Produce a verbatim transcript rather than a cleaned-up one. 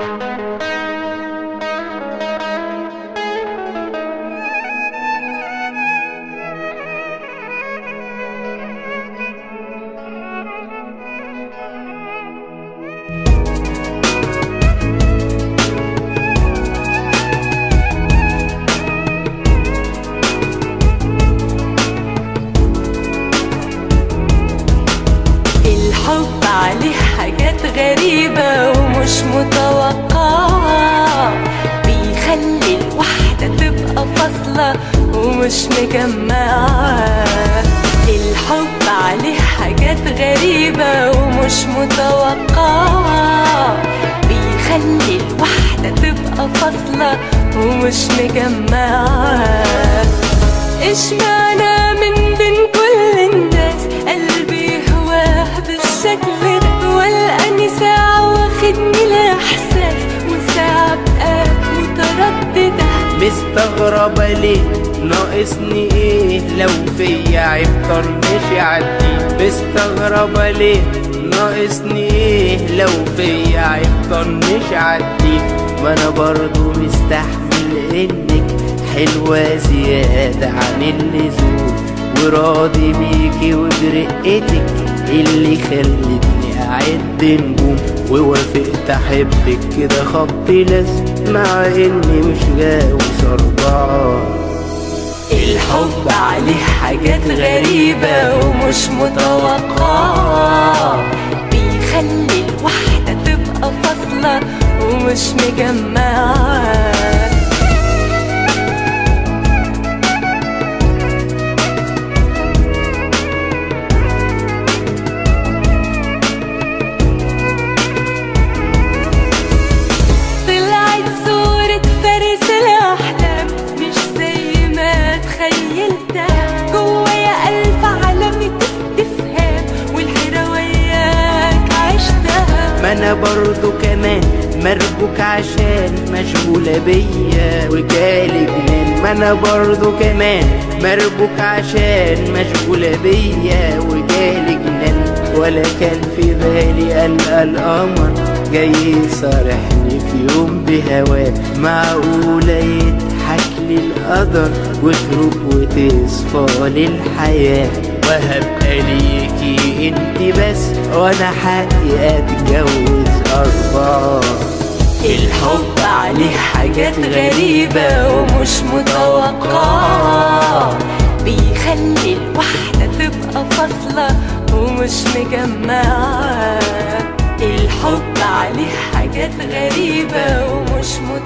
الحب عليه حاجات غريبة ومش متوقعة، بيخلي الواحدة تبقى فاصلة ومش مجمعة. الحب عليه حاجات غريبة ومش متوقعة، بيخلي الواحدة تبقى فاصلة ومش مجمعة. اشمعنى من بين كل الناس قلبي هواه بالشكل ده، والقاني ساعة واخدني الإحساس وساعة بقى مترددة. مستغربة ليه؟ ناقصني ايه؟ لو فيا عيب طنش يعدي. مستغربة ليه؟ ناقصني ايه؟ لو فيا عيب طنش يعدي. ما انا برضو مستحمل انك حلوة زيادة عن اللزوم، وراضي بيكي وبرقتك اللي خلتني اعد نجوم. ووافقت احبك كده خبط لازم، مع اني مش غاوي أربعة. الحب عليه حاجات غريبة ومش متوقعة، بيخلي الواحدة تبقى فاصلة ومش مجمعة. جوايا ألف علامة استفهام والحيرة وياك عشتها. ما أنا برضو كمان مربوك عشان مشغولة بيا وجالي جنان. ما أنا برضو كمان مربوك عشان مشغولة بيا وجالي جنان. ولا كان في بالي ألقى القمر جاي يصارحني في يوم بهواه. معقولة يضحك لي القدر وتروح وتصفى للحياة، وهبقى ليكي انت بس وانا حقي اتجوز أربعة. الحب عليه حاجات غريبة ومش متوقعة، بيخلي الواحدة تبقى فاصلة ومش مجمعة. الحب عليه حاجات غريبة ومش متوقعة.